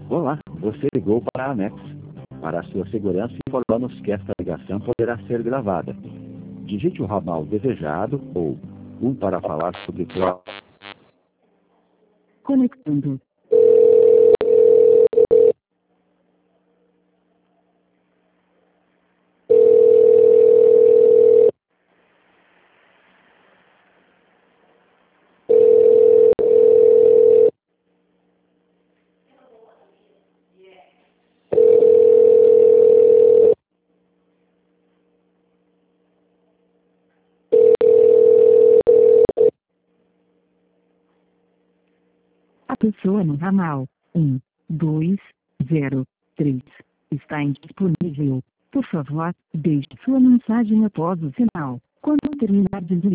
Olá, você ligou para a Amex. Para a sua segurança, informamos que esta ligação poderá ser gravada. Digite o ramal desejado ou 1 para falar sobre Conectando. A pessoa no ramal 1203 está indisponível. Por favor, deixe sua mensagem após o sinal. Quando terminar de